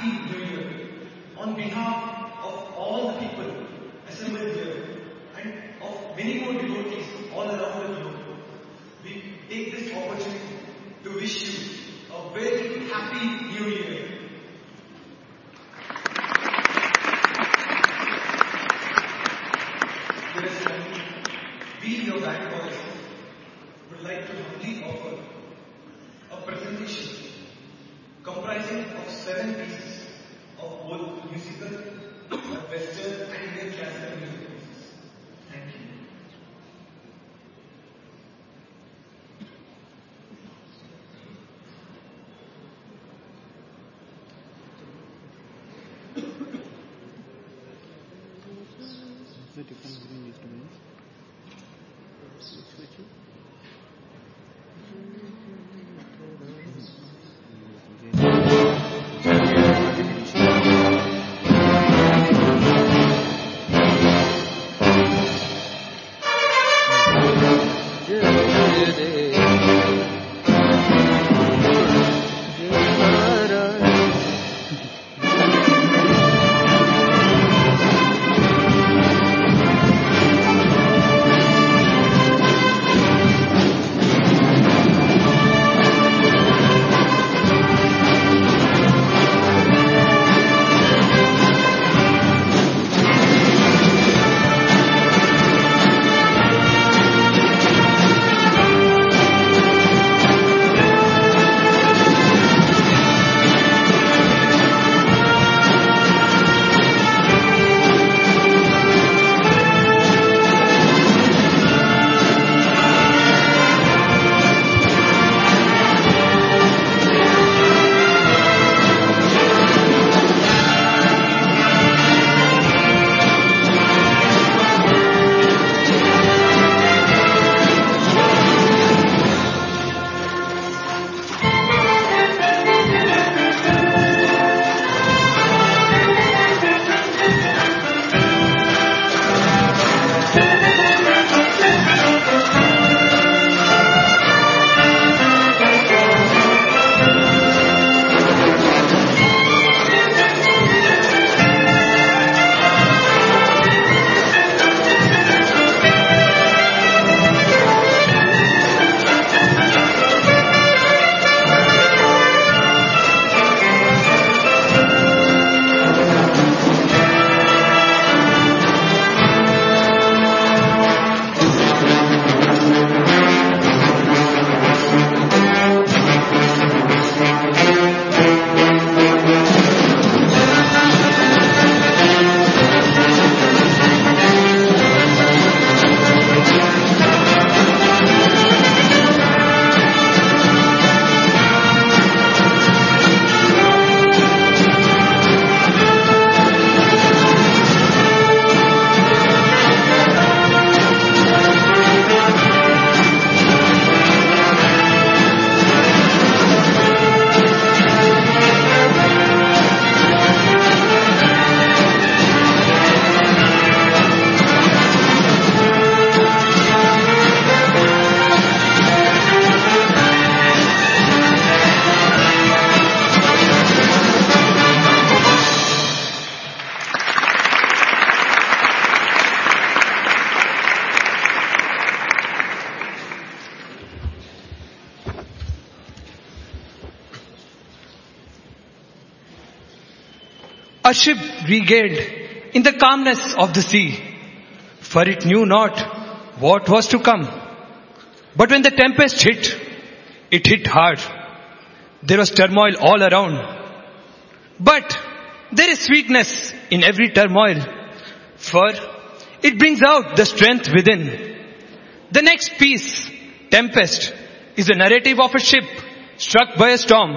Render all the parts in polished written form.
Happy New Year on behalf of all the people assembled here and of many more devotees all around the globe. We take this opportunity to wish you a very happy New Year. Dear Swami, we, your band boys, would like to humbly offer a presentation comprising of 7 pieces of both musical, Western and Indian classical music pieces. Thank you. The difference between these two names. A ship regaled in the calmness of the sea, for it knew not what was to come. But when the tempest hit, it hit hard. There was turmoil all around. But there is sweetness in every turmoil, for it brings out the strength within. The next piece, Tempest, is a narrative of a ship struck by a storm.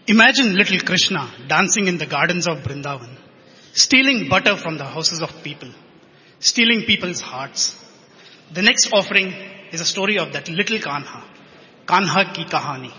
Imagine little Krishna dancing in the gardens of Vrindavan, stealing butter from the houses of people, stealing people's hearts. The next offering is a story of that little Kanha, Kanha ki Kahani.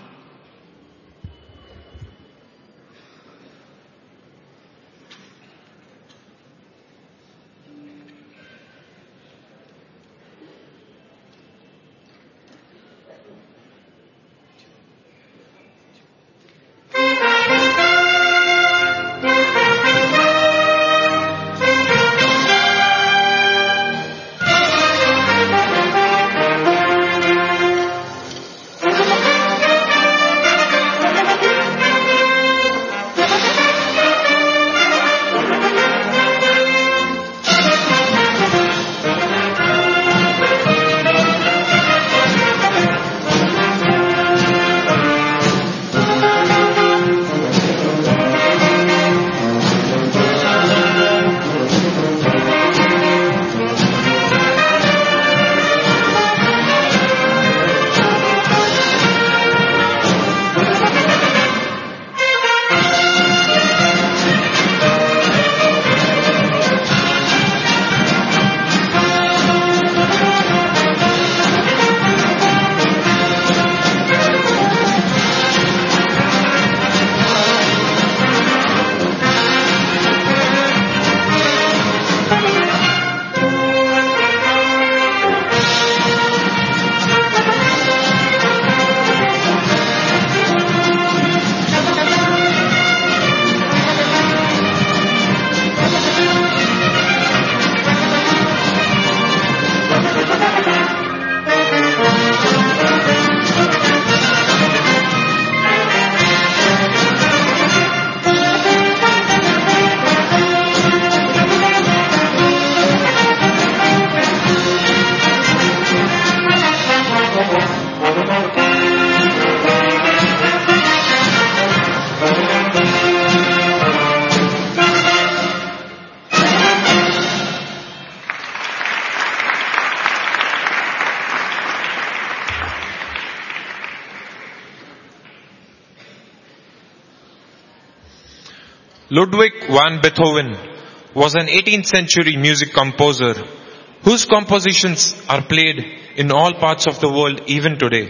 Ludwig van Beethoven was an 18th century music composer whose compositions are played in all parts of the world even today.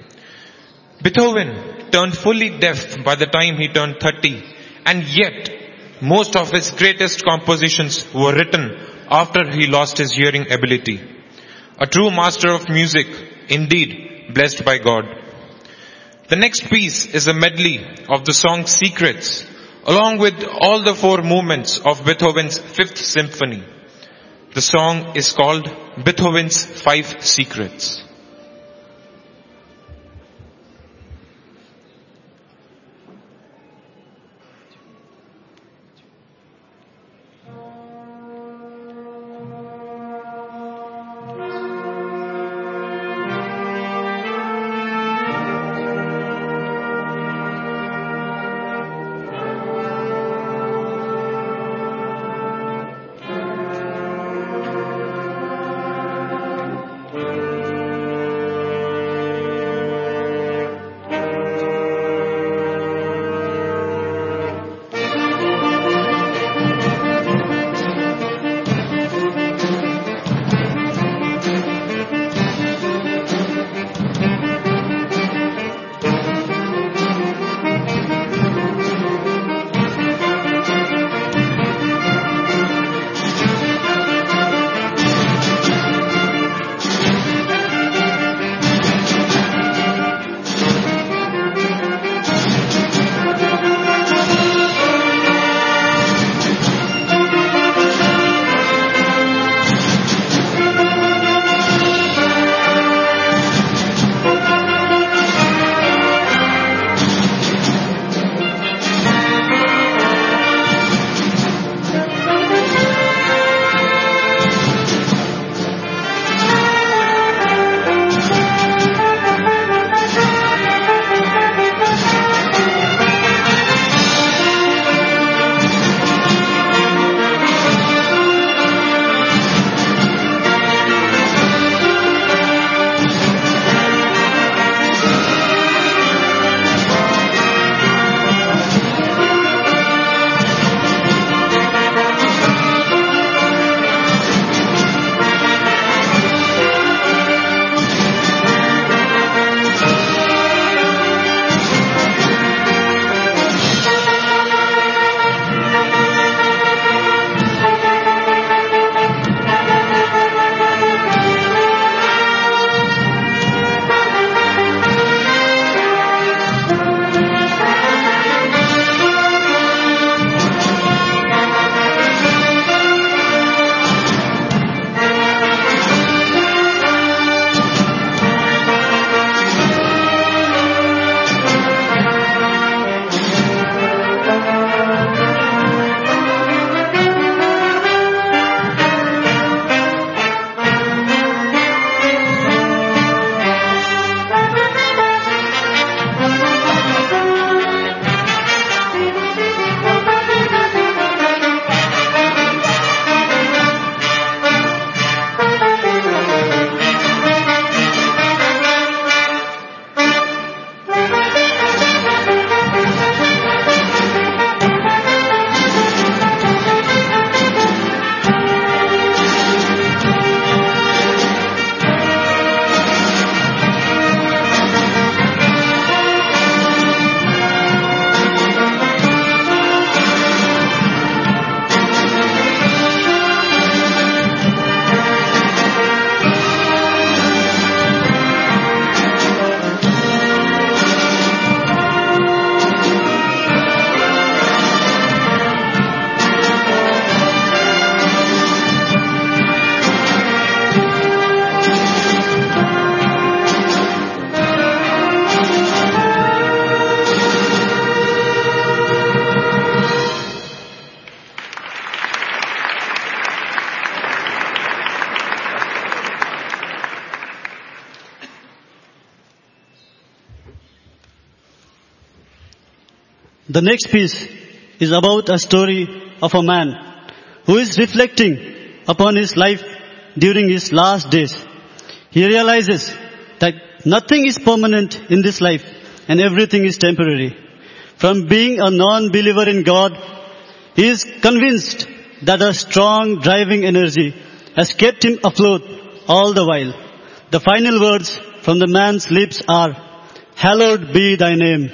Beethoven turned fully deaf by the time he turned 30, and yet most of his greatest compositions were written after he lost his hearing ability. A true master of music, indeed blessed by God. The next piece is a medley of the song Secrets, along with all the 4 movements of Beethoven's 5th Symphony. The song is called Beethoven's 5 Secrets. The next piece is about a story of a man who is reflecting upon his life during his last days. He realizes that nothing is permanent in this life and everything is temporary. From being a non-believer in God, he is convinced that a strong driving energy has kept him afloat all the while. The final words from the man's lips are, "Hallowed be thy name."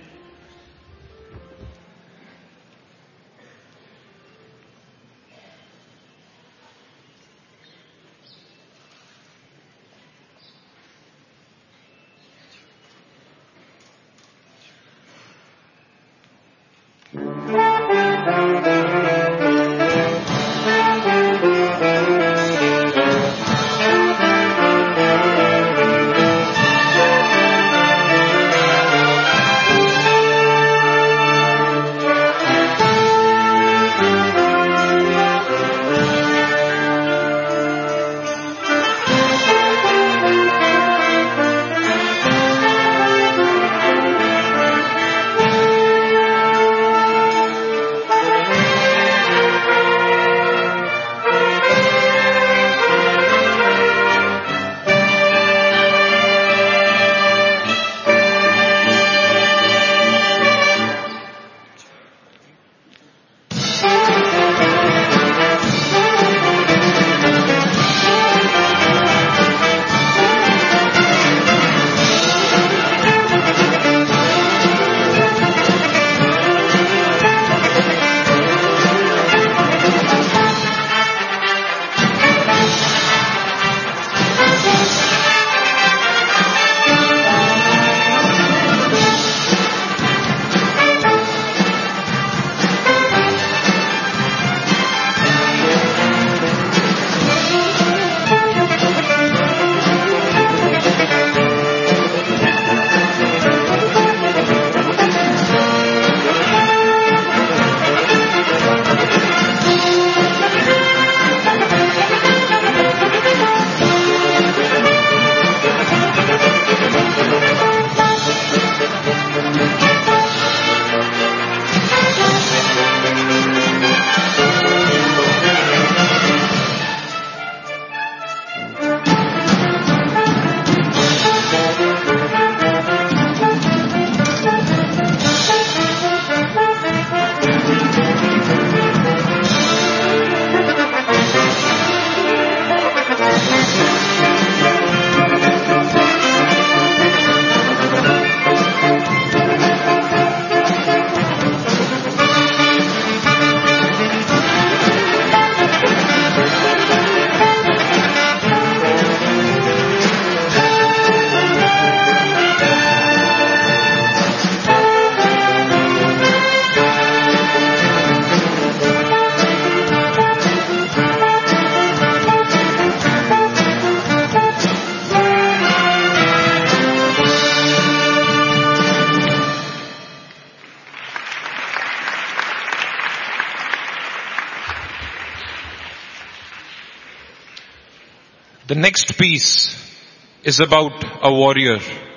The next piece is about a warrior,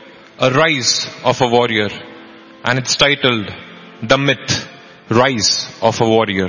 a rise of a warrior, and it's titled The Myth, Rise of a Warrior.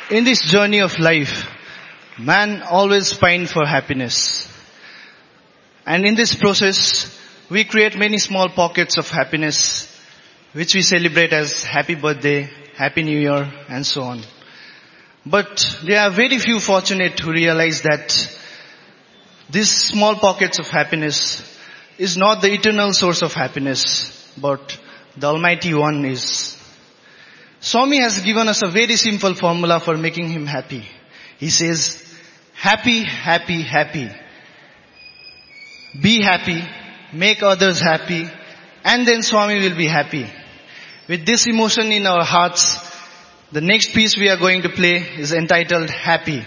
In this journey of life, man always pines for happiness. And in this process, we create many small pockets of happiness, which we celebrate as happy birthday, happy new year, and so on. But there are very few fortunate who realize that these small pockets of happiness is not the eternal source of happiness, but the Almighty One is. Swami has given us a very simple formula for making him happy. He says, happy, happy, happy. Be happy, make others happy, and then Swami will be happy. With this emotion in our hearts, the next piece we are going to play is entitled Happy.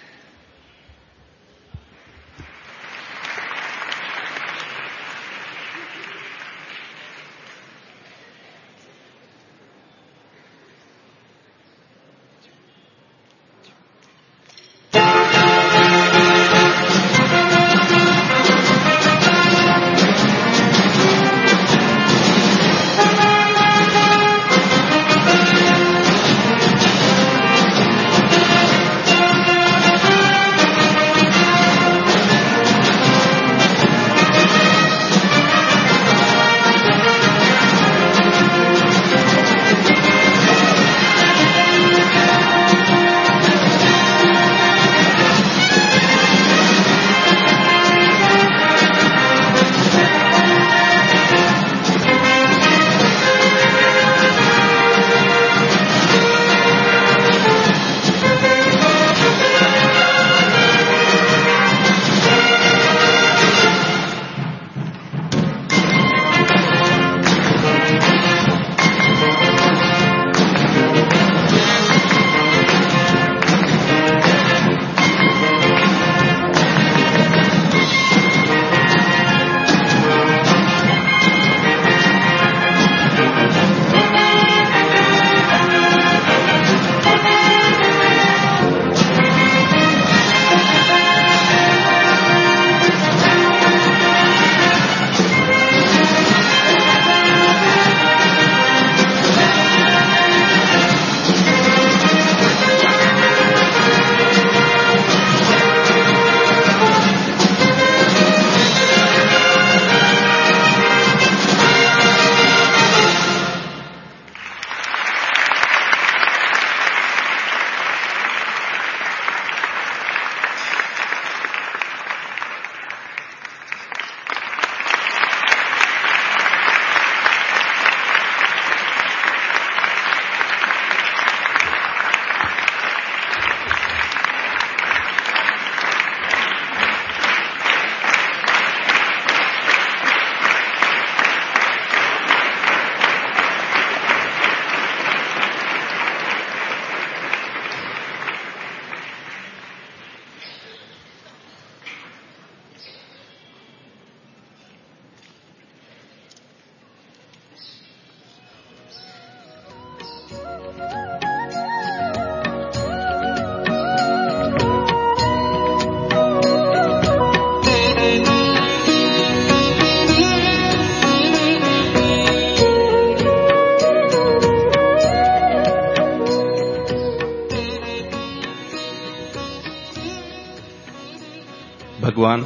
Bhagwan,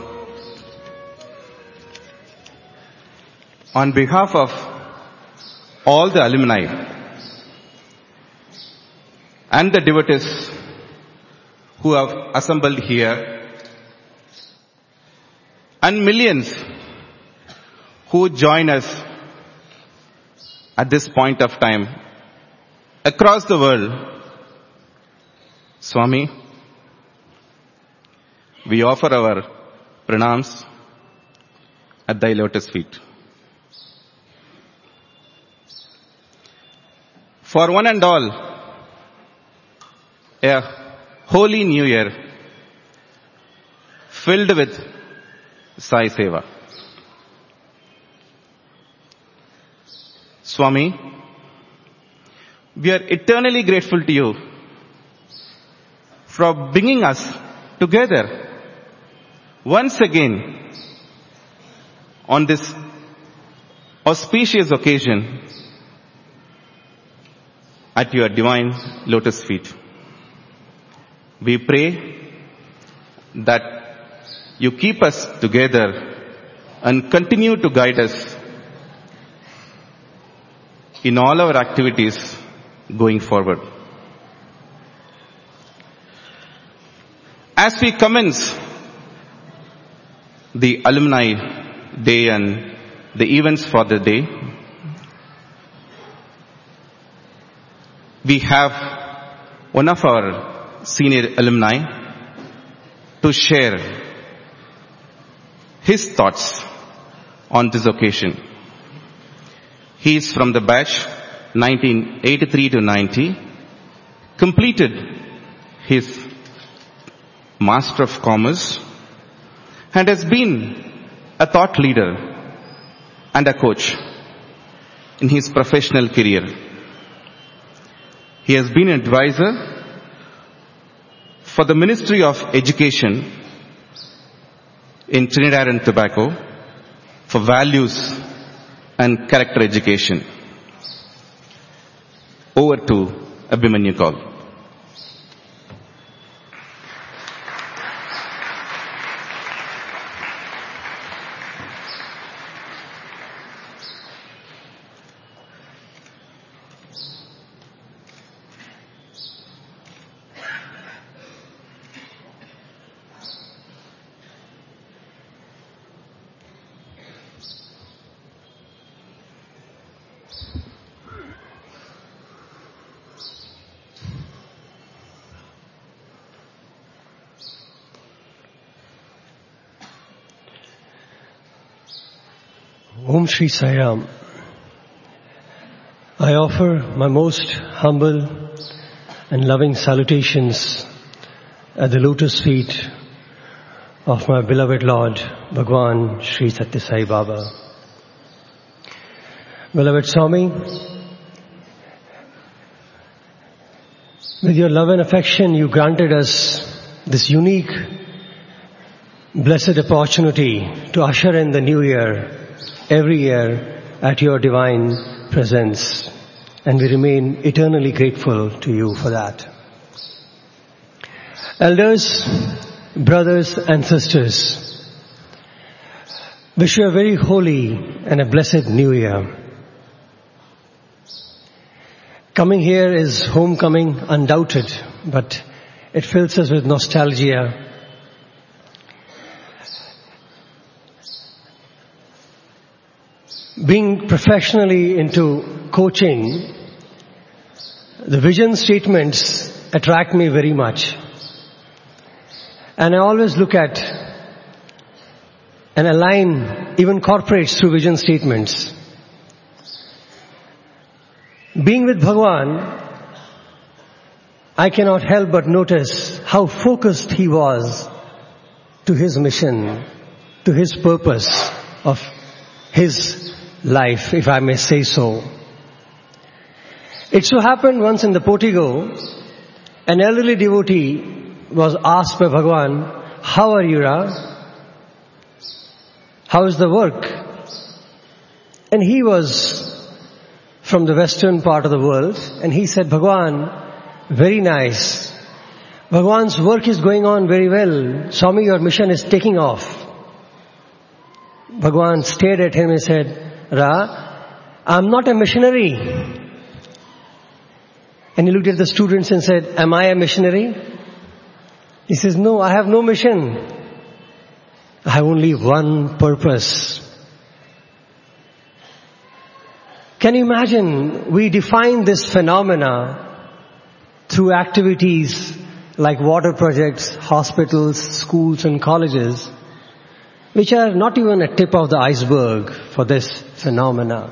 on behalf of all the alumni and the devotees who have assembled here and millions who join us at this point of time across the world, Swami, we offer our pranams at thy lotus feet. For one and all, a holy new year filled with Sai Seva. Swami, we are eternally grateful to you for bringing us together once again on this auspicious occasion at your divine lotus feet. we pray that you keep us together and continue to guide us in all our activities going forward. As we commence the Alumni Day and the events for the day, we have one of our senior alumni to share his thoughts on this occasion. He is from the batch 1983 to 90, completed his Master of Commerce, and has been a thought leader and a coach in his professional career. He has been an advisor for the Ministry of Education in Trinidad and Tobago for values and character education. Over to Abhimanyu Kaul. Om Shri Sai Ram. I offer my most humble and loving salutations at the lotus feet of my beloved Lord, Bhagwan Shri Satya Sai Baba. Beloved Swami, with your love and affection, you granted us this unique, blessed opportunity to usher in the new year every year at your divine presence, and we remain eternally grateful to you for that. Elders, brothers and sisters, wish you a very holy and a blessed new year. Coming here is homecoming, undoubted, but it fills us with nostalgia. Being professionally into coaching, the vision statements attract me very much. And I always look at and align even corporates through vision statements. Being with Bhagwan, I cannot help but notice how focused he was to his mission, to his purpose of his life, if I may say so. It so happened once in the Portico, an elderly devotee was asked by Bhagwan, "How are you, Ra? How is the work?" And he was from the western part of the world, and he said, "Bhagwan, very nice. Bhagwan's work is going on very well. Swami, your mission is taking off." Bhagwan stared at him and said, "Ra, I'm not a missionary." And he looked at the students and said, "Am I a missionary?" He says, "No, I have no mission. I have only one purpose." Can you imagine, we define this phenomena through activities like water projects, hospitals, schools and colleges, which are not even a tip of the iceberg for this phenomena.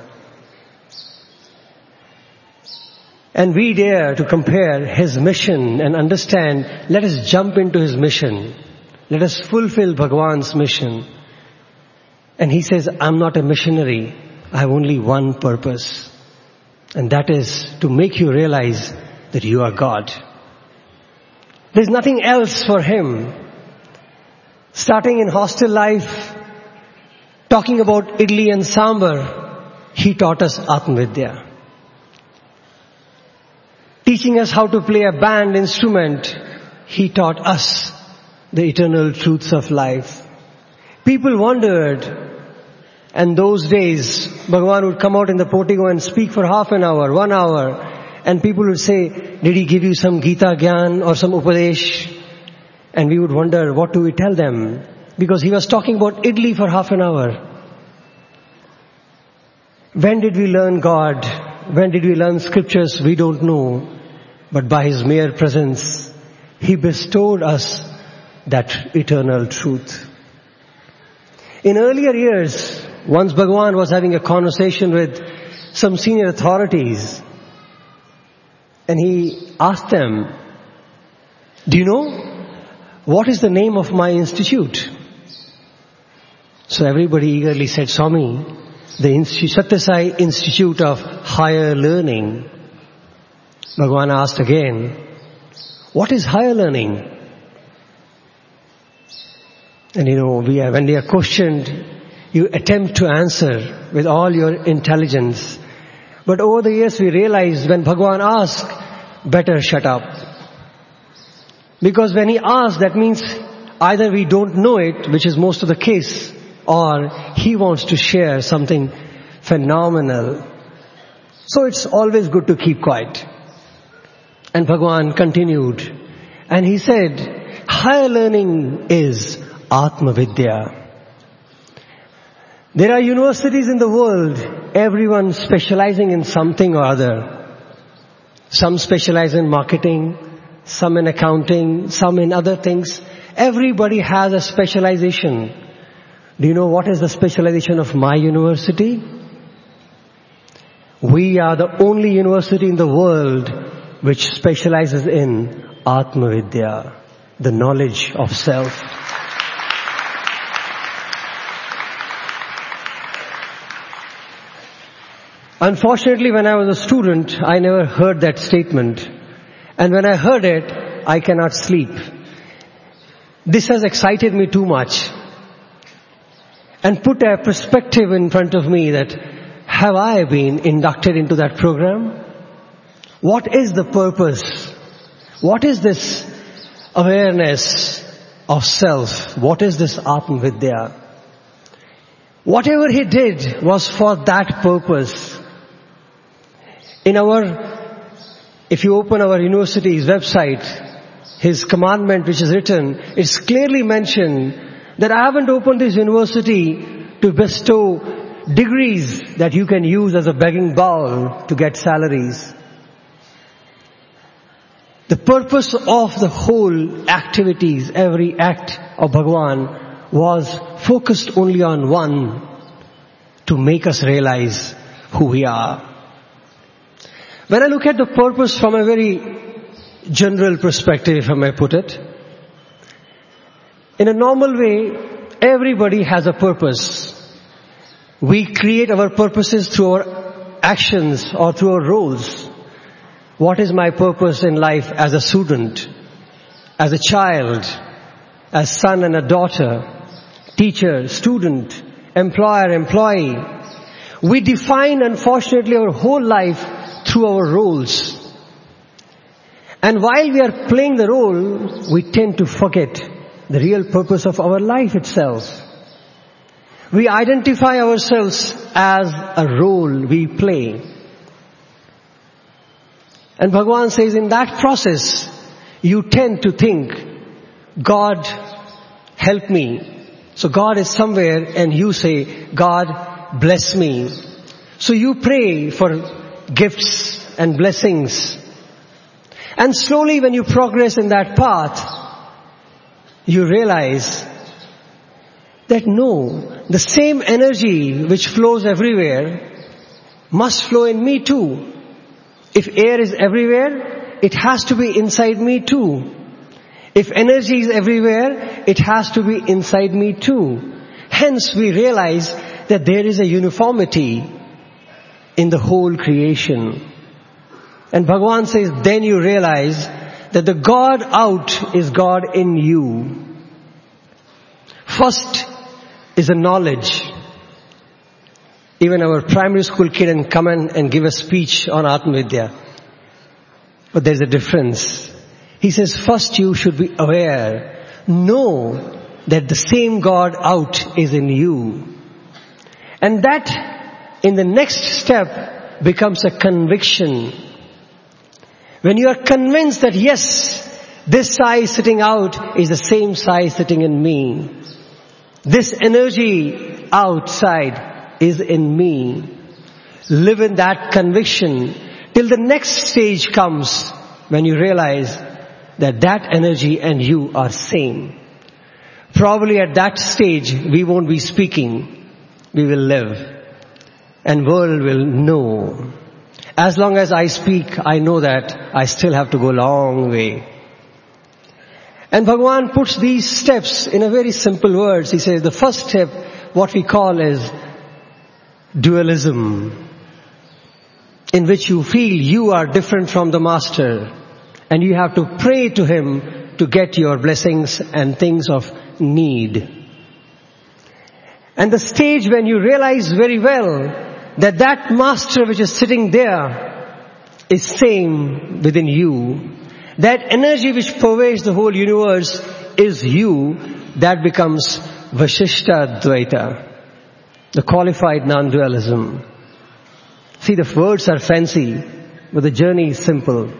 And we dare to compare his mission and understand, let us jump into his mission. Let us fulfill Bhagwan's mission. And he says, "I'm not a missionary. I have only one purpose. And that is to make you realize that you are God." There's nothing else for him. Starting in hostel life, talking about idli and sambar, he taught us Atmavidya. Teaching us how to play a band instrument, he taught us the eternal truths of life. People wondered, and those days, Bhagavan would come out in the portico and speak for half an hour, 1 hour, and people would say, did he give you some Gita Gyan or some Upadesh? And we would wonder, what do we tell them? Because he was talking about idli for half an hour. When did we learn God? When did we learn scriptures? We don't know. But by his mere presence, he bestowed us that eternal truth. In earlier years, once Bhagavan was having a conversation with some senior authorities, and he asked them, do you know what is the name of my institute? So everybody eagerly said, Swami, the Satyasai Institute of Higher Learning. Bhagavan asked again, what is higher learning? And when they are questioned, you attempt to answer with all your intelligence. But over the years we realized when Bhagavan asked, better shut up. Because when he asks, that means either we don't know it, which is most of the case, or he wants to share something phenomenal. So it's always good to keep quiet. And Bhagavan continued, and he said, higher learning is Atma Vidya. There are universities in the world, everyone specializing in something or other. Some specialize in marketing, some in accounting, some in other things. Everybody has a specialization. Do you know what is the specialization of my university? We are the only university in the world which specializes in Atma Vidya, the knowledge of self. Unfortunately, when I was a student, I never heard that statement. And when I heard it, I cannot sleep. This has excited me too much. And put a perspective in front of me that, have I been inducted into that program? What is the purpose? What is this awareness of self? What is this Atma Vidya? Whatever he did was for that purpose. If you open our university's website, his commandment which is written, it's clearly mentioned that I haven't opened this university to bestow degrees that you can use as a begging bowl to get salaries. The purpose of the whole activities, every act of Bhagavan was focused only on one, to make us realize who we are. When I look at the purpose from a very general perspective, if I may put it, in a normal way, everybody has a purpose. We create our purposes through our actions or through our roles. What is my purpose in life as a student, as a child, as son and a daughter, teacher, student, employer, employee? We define, unfortunately, our whole life through our roles. And while we are playing the role, we tend to forget the real purpose of our life itself. We identify ourselves as a role we play. And Bhagavan says in that process, you tend to think, God, help me. So God is somewhere and you say, God, bless me. So you pray for gifts and blessings. And slowly when you progress in that path, you realize that no, the same energy which flows everywhere must flow in me too. If air is everywhere, it has to be inside me too. If energy is everywhere, it has to be inside me too. Hence we realize that there is a uniformity in the whole creation. And Bhagavan says, then you realize that the God out is God in you. First is a knowledge. Even our primary school kid can come and give a speech on Atma Vidya. But there's a difference. He says, first you should be aware. Know that the same God out is in you. And that, in the next step, becomes a conviction. When you are convinced that yes, this Sai sitting out is the same Sai sitting in me. This energy outside is in me. Live in that conviction till the next stage comes when you realize that that energy and you are same. Probably at that stage we won't be speaking, we will live and world will know. As long as I speak, I know that I still have to go a long way. And Bhagavan puts these steps in a very simple words. He says the first step, what we call is dualism, in which you feel you are different from the master and you have to pray to him to get your blessings and things of need. And the stage when you realize very well that that master which is sitting there is same within you. That energy which pervades the whole universe is you. That becomes Vashishta Advaita, the qualified non-dualism. See, the words are fancy, but the journey is simple.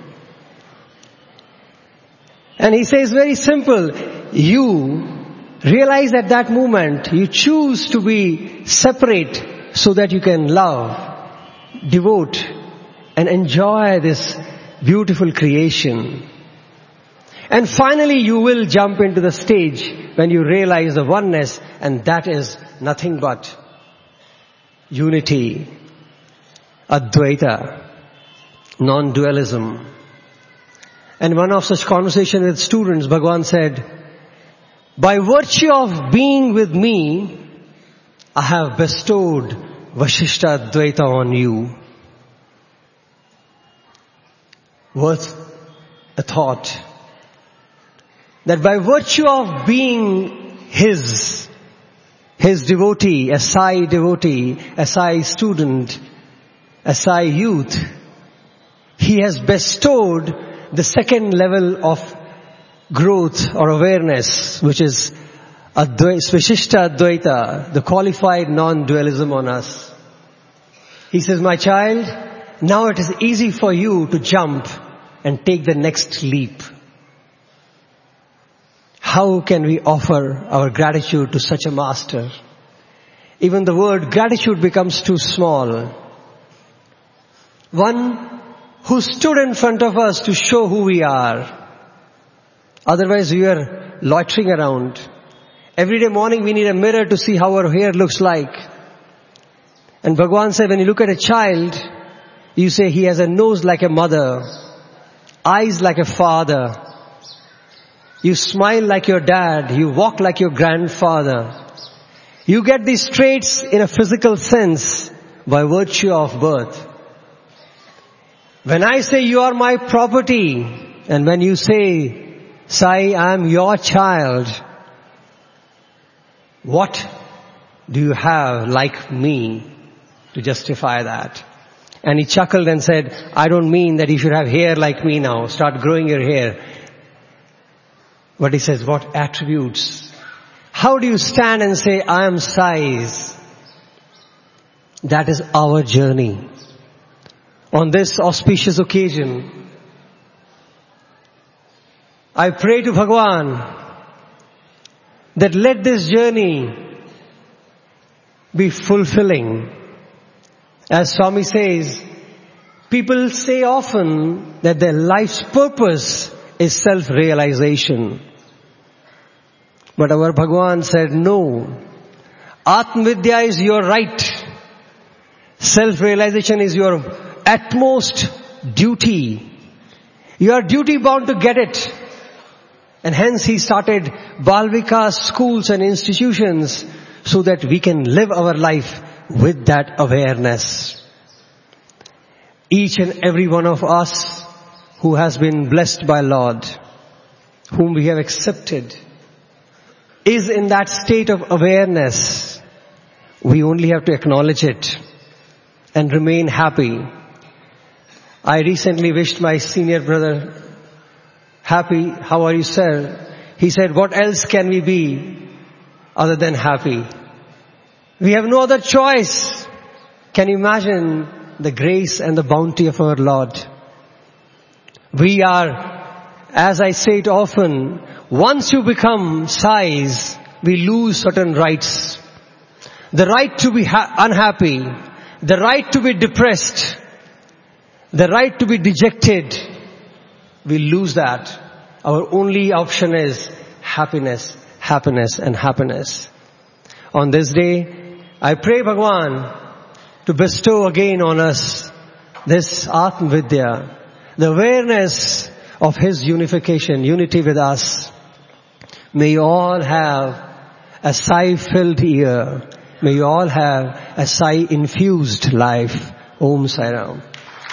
And he says very simple, you realize at that moment, you choose to be separate so that you can love, devote, and enjoy this beautiful creation. And finally you will jump into the stage when you realize the oneness, and that is nothing but unity, Advaita, non-dualism. And one of such conversation with students, Bhagavan said, by virtue of being with me, I have bestowed Vashishta Advaita on you. Worth a thought. That by virtue of being his devotee, a Sai student, a Sai youth, he has bestowed the second level of growth or awareness, which is Vashishta Advaita, the qualified non-dualism on us. He says, my child, now it is easy for you to jump and take the next leap. How can we offer our gratitude to such a master? Even the word gratitude becomes too small. One who stood in front of us to show who we are. Otherwise we are loitering around. Every day morning we need a mirror to see how our hair looks like. And Bhagavan said, when you look at a child, you say he has a nose like a mother, eyes like a father. You smile like your dad, you walk like your grandfather. You get these traits in a physical sense by virtue of birth. When I say you are my property, and when you say, Sai, I am your child, what do you have like me to justify that? And he chuckled and said, I don't mean that you should have hair like me now, start growing your hair. But he says, what attributes? How do you stand and say, I am Sai's? That is our journey. On this auspicious occasion, I pray to Bhagavan that let this journey be fulfilling. As Swami says, people say often that their life's purpose is self-realization. But our Bhagavan said, no. Atmavidya is your right. Self-realization is your utmost duty. You are duty bound to get it. And hence he started Bal-Vikas schools and institutions so that we can live our life with that awareness. Each and every one of us who has been blessed by Lord, whom we have accepted, is in that state of awareness. We only have to acknowledge it and remain happy. I recently wished my senior brother happy. How are you, sir? He said, what else can we be other than happy? We have no other choice. Can you imagine the grace and the bounty of our Lord? We are, as I say it often, once you become size, we lose certain rights. The right to be unhappy, the right to be depressed, the right to be dejected, we lose that. Our only option is happiness, happiness and happiness. On this day, I pray Bhagwan to bestow again on us this Atma Vidya, the awareness of His unification, unity with us. May you all have a sai-filled year. May you all have a sai-infused life. Om Sai Ram.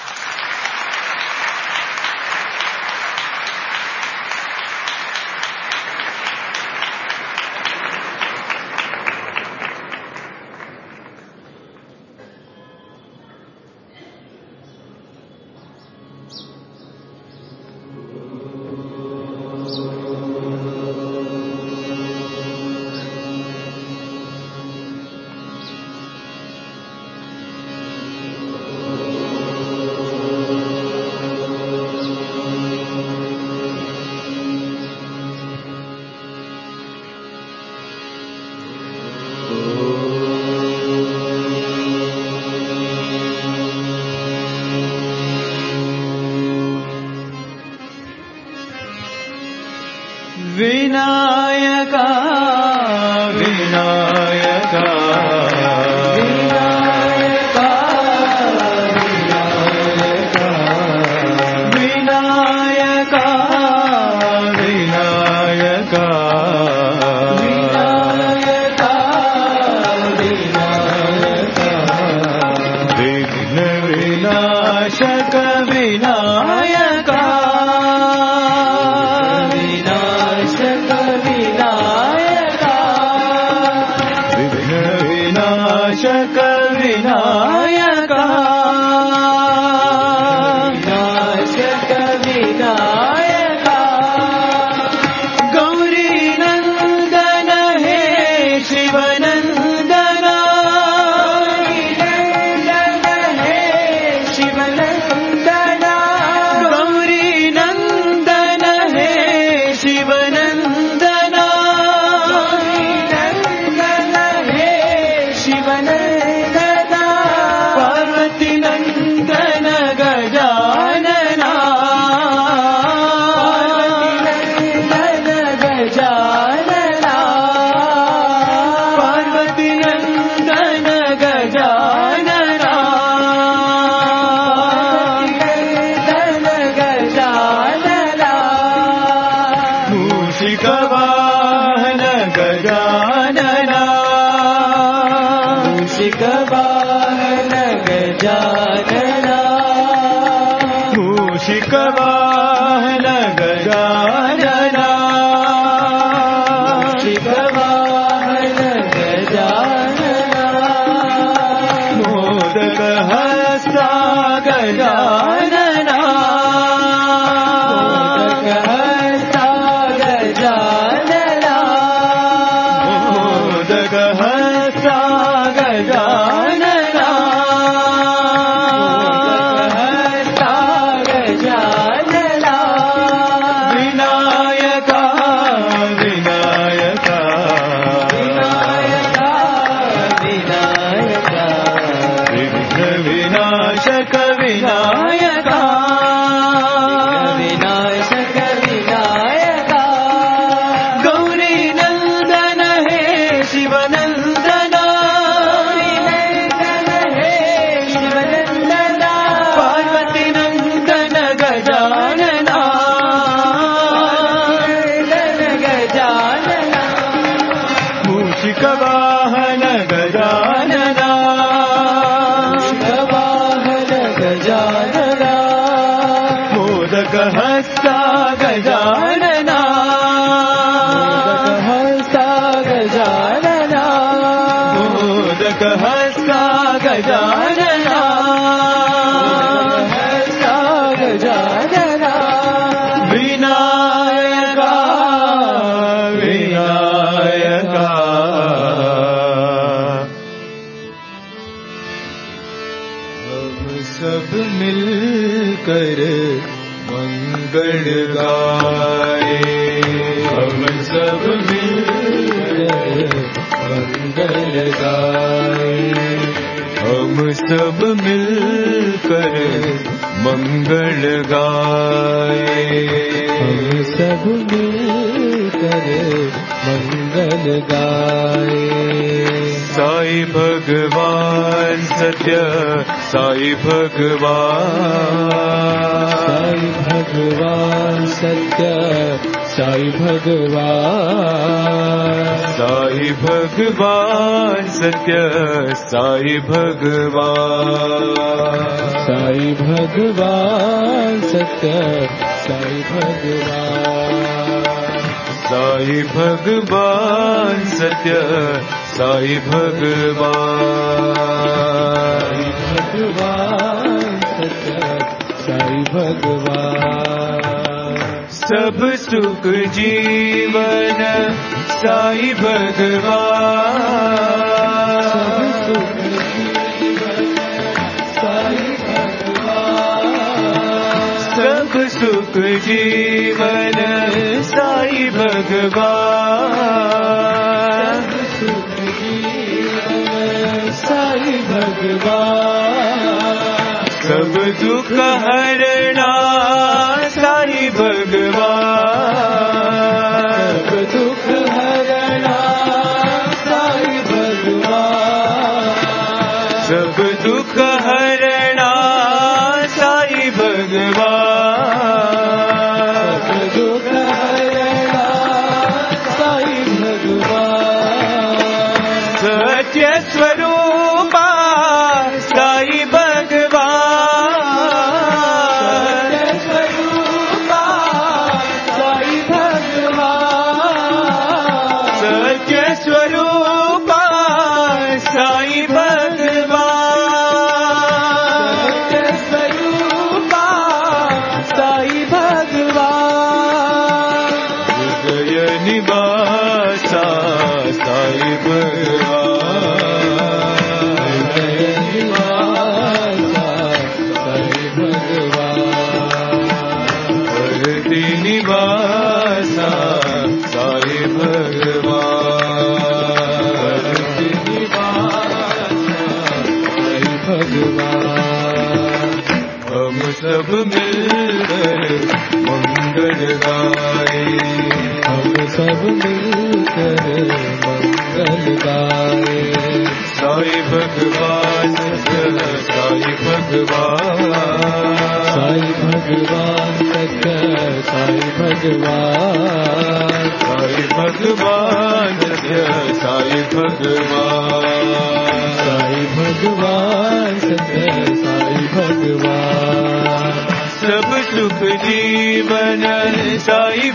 Vinayaka, Vinayaka, Vinayaka, Vinayaka, Vinayaka, Vinayaka, Vinayaka, Vinayaka, Vigna Vinashaka Vinayaka. Vinayaka सब मिलकर मंगल गाए, हम सब मिलकर मंगल गाए, हम सब मिलकर मंगल गाए, हम सब मिलकर मंगल गाए। साईं भगवान सत्य, साईं भगवान, साईं भगवान सत्य, साईं भगवान, साईं भगवान सत्य, साईं भगवान, साईं भगवान सत्य, साईं भगवान, साईं भगवान सत्य, साईं भगवान, भगवान सत्य, साईं भगवान। सब सुख जीवन साईं भगवान, सब सुख जीवन साईं भगवान, सब सुख जीवन साईं भगवान, सुख जीवन साईं भगवान, सब दुख हरणा साईं भगवान, सब दुख हरणा साईं भगवान, सब दुख हरणा साईं भगवान, सब दुख हरणा साईं भगवान, सत्य स्वरूपा साईं भगवान, सत्य स्वरूपा साईं भगवान, सत्य स्वरूपा साईं भगवान, सत्य स्वरूपा साईं भगवान, हृदय निवासा साईं भगवान, हृदय निवासा साईं भगवान, हृदय निवासा साईं भगवान, हृदय निवासा साईं भगवान। हम सब मिलकर मंगल गाए, हम सब मिलकर मंगल गाए, साईं भगवान सत्य, साईं भगवान, साईं भगवान सत्य, साईं भगवान, साईं भगवान सत्य, साईं भगवान, साईं भगवान सत्य, साईं भगवान। सब सुख जीवन साईं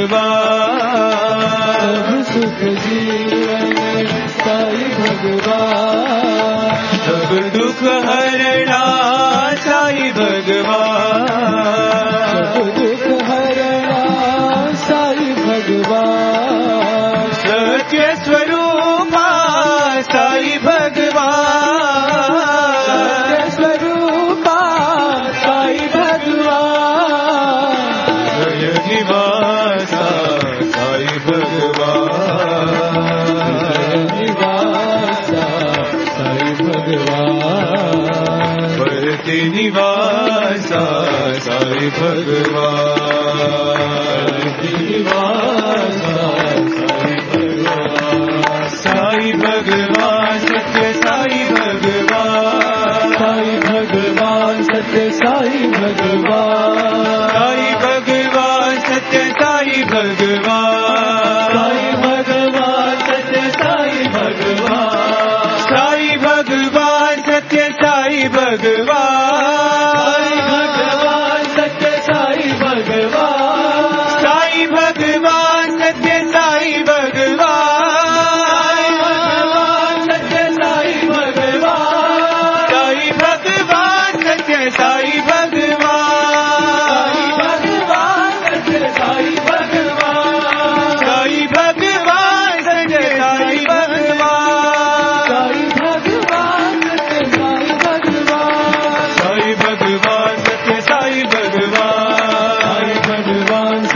भगवान, सब सुख जीवन साईं भगवान, सब दुख हरणा साईं भगवान, सब दुख हरणा साईं भगवान, सत्य स्वरूपा साईं भगवान, सत्य स्वरूपा साईं भगवान, हृदय निवासा साईं भगवान, हृदय निवासा साईं भगवान, भरति निवासा साईं भगवान, भरति निवासा साईं भगवान, साईं भगवान सत्य, साईं भगवान, साईं भगवान सत्य, साईं भगवान, साईं भगवान सत्य, साईं भगवान, साईं भगवान सत्य, साईं भगवान, साईं भगवान सत्य, साईं भगवान, साईं भगवान सत्य, साईं भगवान, साईं भगवान सत्य, साईं भगवान, सत्य साईं भगवान, साईं भगवान सत्य, साईं भगवान, साईं भगवान सत्य, साईं भगवान,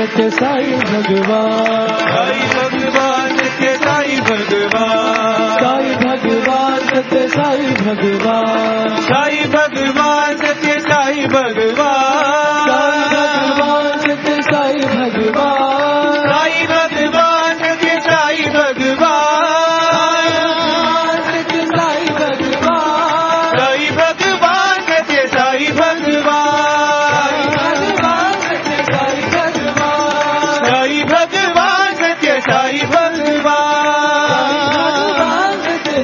सत्य साई भगवान, साई भगवान सत्य साई भगवान, साई भगवान सत्य साई भगवान, साई भगवान सत्य साई भगवान, साई भगवान सत्य साई भगवान, सत्य साई भगवान, साई भगवान सत्य साई भगवान, साई भगवान सत्य साई भगवान,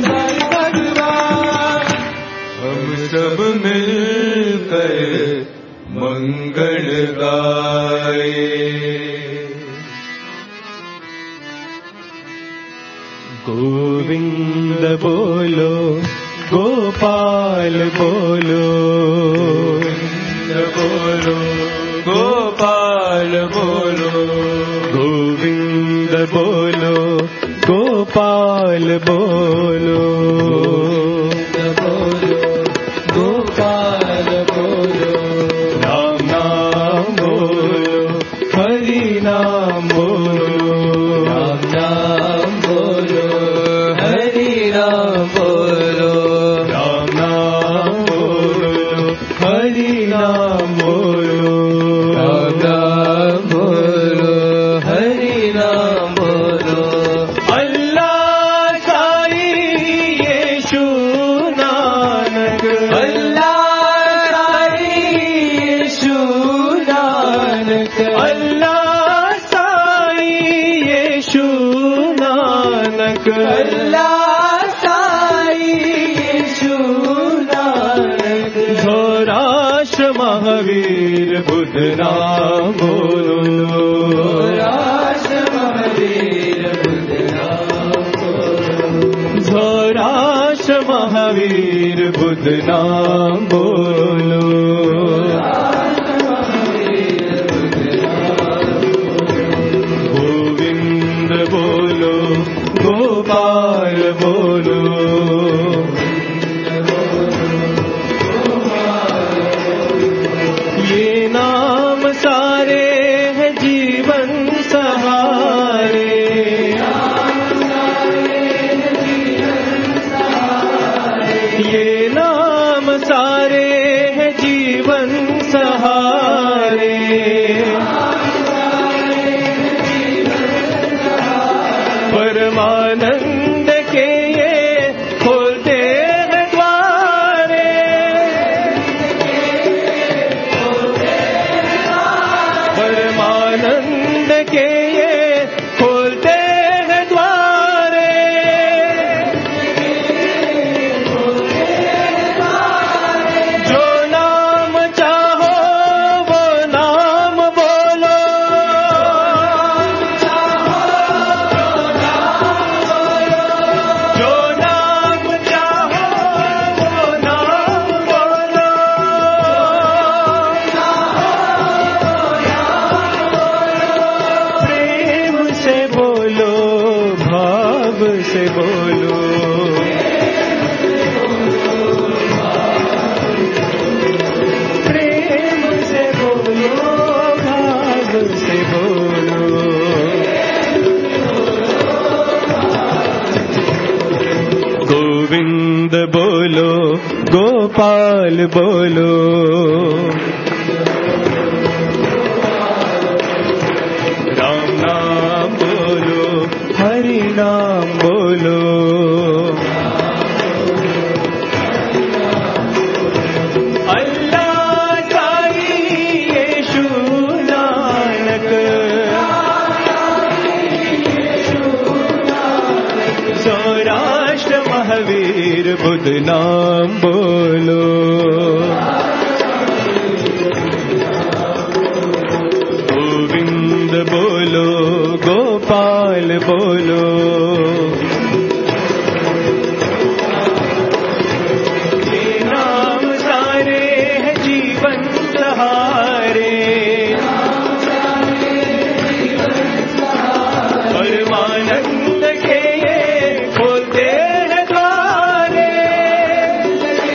हम सब मिलकर मंगल गाए। गोविंद बोलो, गोपाल बोलो, बोलो गोपाल बोलो, गोविंद बोलो, गोपाल बोलो, बोलो गोपाल बोलो, राम नाम बोलो, हरि नाम बोलो, राम नाम बोलो, हरि नाम बोलो, राम नाम बोलो, हरि नाम बोलो, राम नाम बोलो, हरि नाम बोलो। अल्लाह साई येशु नानक, अल्लाह साई येशु नानक, अल्लाह साई येशु नानक, अल्लाह साई येशु नानक। सौराष्ट्र महावीर बुद्ध नाम बोलो, सौराष्ट्र महावीर बुद्ध नाम बोलो, सौराष्ट्र महावीर बुद्ध नाम बोलो, गोविंद बोलो, गोपाल बोलो, ये नाम सारे हैं जीवन सहारे, ये नाम सारे हैं जीवन सहारे, परमानंद के ये खोलते हैं द्वारे, परमानंद के ये खोलते हैं द्वारे, जो नाम चाहो वो नाम बोलो, जो नाम चाहो वो नाम बोलो, प्रेम से बोलो, भाव से बोलो, प्रेम से बोलो, भाव से बोलो, गोविंद बोलो, गोपाल बोलो, राम नाम बोलो, हरि नाम बोलो, अल्लाह साई येशु नानक, सौराष्ट्र महावीर बुद्ध नाम बोलो, गोविंद बोलो, गोपाल बोलो, ये नाम सारे हैं जीवन सहारे, परमानंद के ये खोलते हैं द्वारे,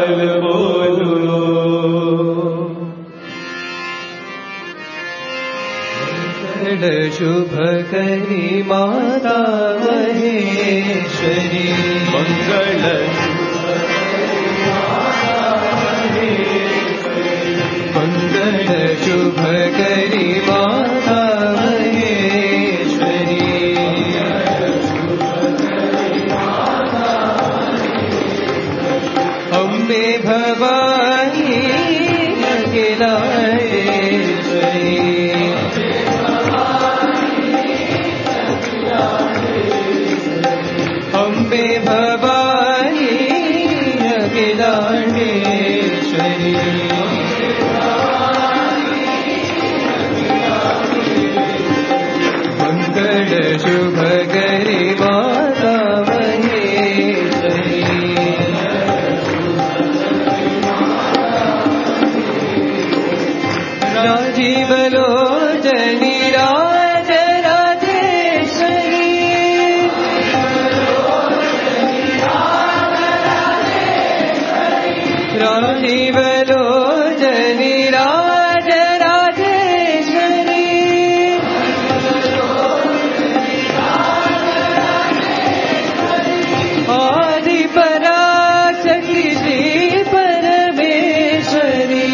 हाल बोलो। मंगल शुभ करी माता महेश्वरी, मंगल मंगल शुभ करी माता महेश्वरी, अम्बे भवानी अखिलेश्वरी, अम्बे भवानी अखिलेश्वरी, मंगल शुभ करी माता महेश्वरी, राजीव लोचनी राज राजेश्वरी, राजीव लोचनी राज राजेश्वरी, आदि पराशक्ति श्री परमेश्वरी,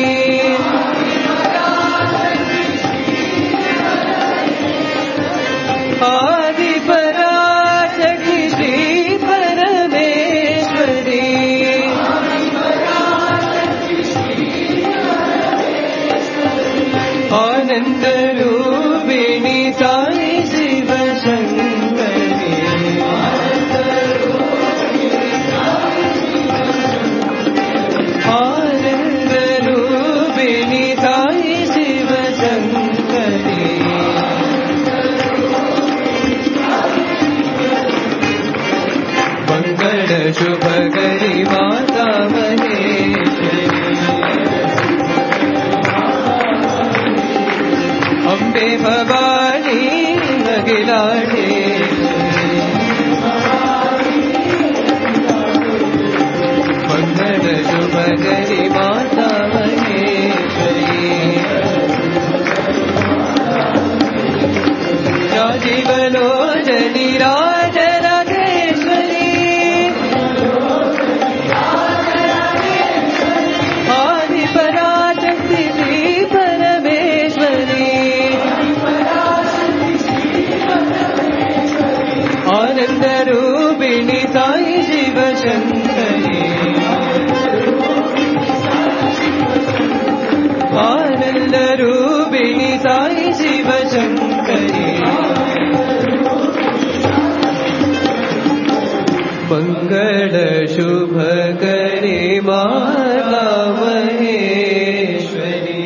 आदि पराशक्ति श्री परमेश्वरी, आनंद रूपिणी साई शिव शंकरी, आनंद रूपिणी साई शिव शंकरी, मंगल शुभ करी माता महेश्वरी, अम्बे भवानी अखिलेश्वरी, मंगल शुभ करी माता महेश्वरी, राजीव लोचनी राज राजेश्वरी, आदि पराशक्ति श्री परमेश्वरी, आनंद रूपिणी साई शिव शंकरी, आनंद रूपिणी साई शिव शंकरी, मंगल शुभ करी माता महेश्वरी,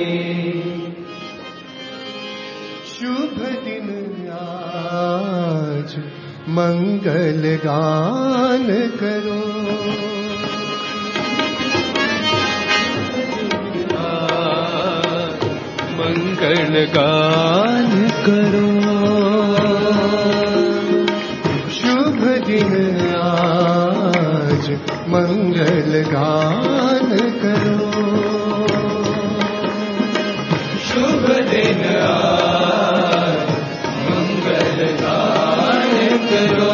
शुभ दिन आज मंगल गान करो, मंगल गान करो, शुभ दिन आज मंगल गान करो, शुभ दिन आज मंगल गान करो,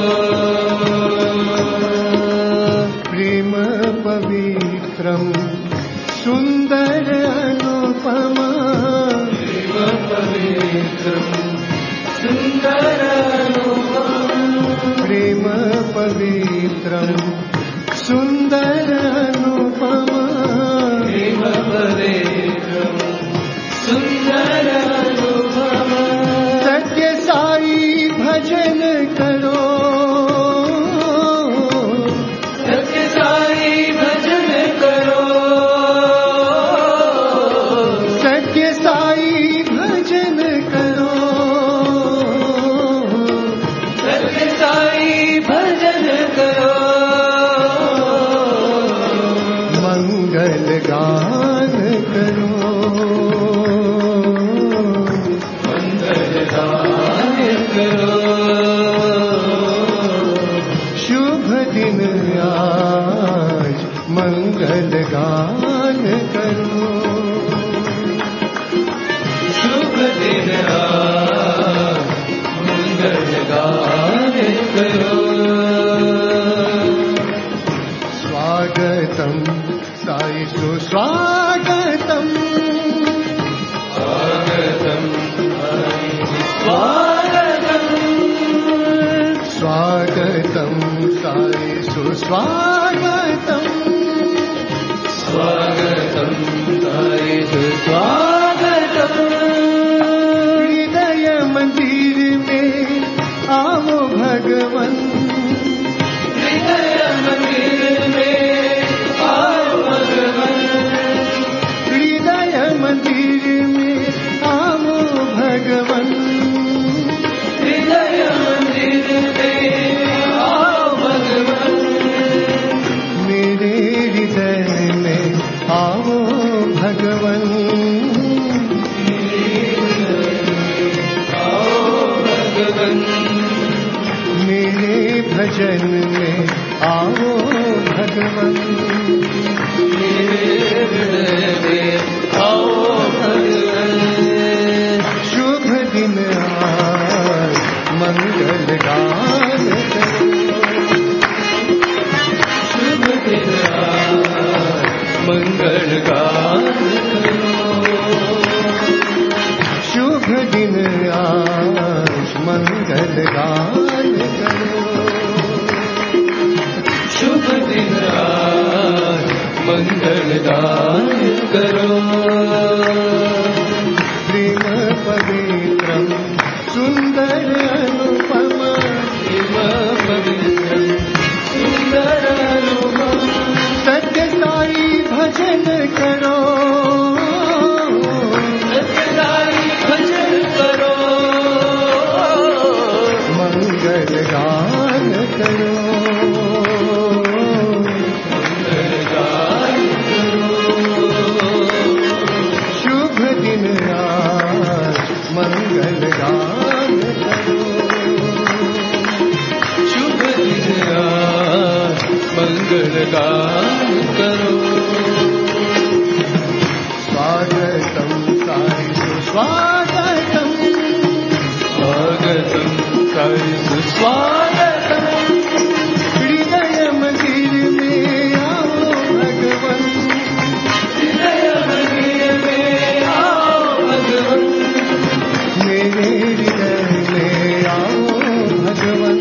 प्रेम पवित्रम सुंदर अनुपमा, प्रेम पवित्रम सुंदर अनुपमा, प्रेम पवित्रम सुंदर अनुपमा, प्रेम पवित्रम सुंदर अनुपमा, सत्य साई भजन करो, सत्य साई भजन करो, सत्य साई भजन करो, सत्य साई भजन करो, मंगल गान करो, मंगल गान करो, शुभ दिन आज मंगल मंगल गान करो। शुभ दिन आज मंगल गान करो। स्वागतम साई सुस्वागतम, स्वागतम स्वागतम, स्वागतम साई सुस्वागतम, स्वागतम साई सुस्वागतम। हृदय मंदिर में आओ भगवन, हृदय मंदिर में आओ भगवन, हृदय मंदिर में आओ भगवन, हृदय मंदिर में आओ भगवन। मेरे हृदय में आओ भगवन, आओ भगवन। मेरे भजन में आओ भगवन, मेरे हृदय में आओ भगवन। शुभ दिन आज मंगल गान करो। शुभ दिन आज मंगल गान करो। शुभ दिन आज मंगल गान करो। शुभ दिन आज मंगल गान करो। प्रेम पवित्रम सुंदर अनुपम, प्रेम पवित्रम सुंदर अनुपम। सत्य साई भजन करो, सत्य साई भजन करो। मंगल गान करो। मंगल गान करो। शुभ दिन आज मंगल गान करो। शुभ दिन आज मंगल गान करो। स्वागतम साई सुस्वागतम, स्वागतम साई सुस्वागतम। हृदय मंदिर में आओ भगवन, हृदय मंदिर में आओ भगवन, मेरे हृदय में आओ भगवन,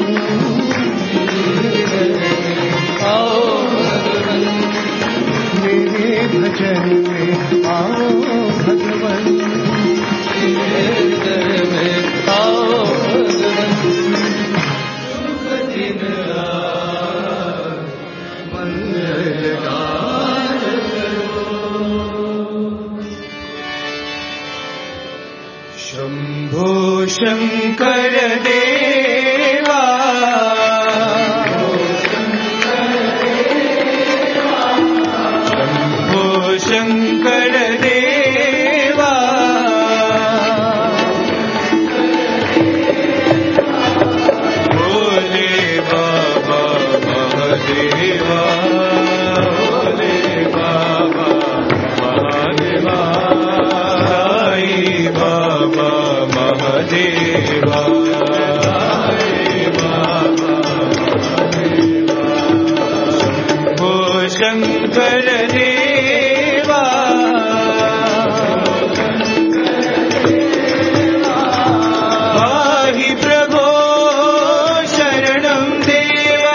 आओ भगवन। मेरे भजन में आओ भगवन, मेरे हृदय में आओ भगवन। शुभ दिन आज मंगल गान शंभो शंकर देवा, शंभो शंकर देवा, भोले बाबा महादेवा, भोले बाबा महादेवा, साई बाबा महादेवा, साई बाबा महादेवा। शंभो शंकर देवा, पाहि प्रभो शरणं देवा,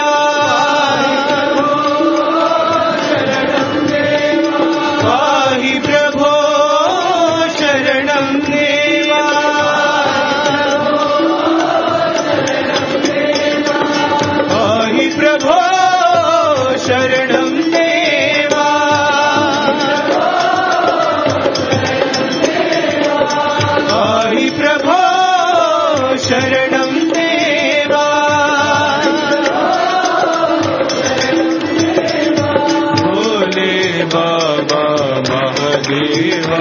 पाहि प्रभो शरणं देवा, पाहि प्रभो शरणं देवा, पाहि प्रभो शरणं देवा, भोले बाबा महादेवा,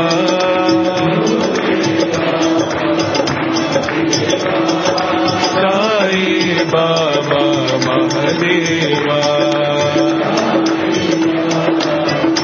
साई बाबा महादेवा,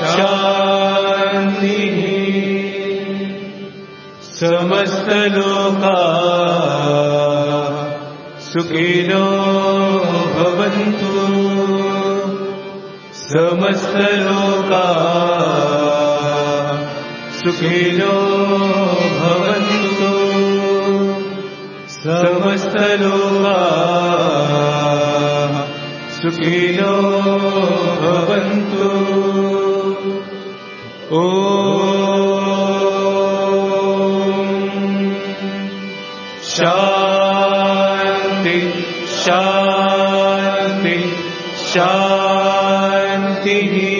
शान्तिः समस्तलोका सुखिनो भवन्तु समस्तलोका सुखिनो भवन्तु समस्तलोका सुखिनो भवन्तु ॐ शान्ति शान्ति शान्तिः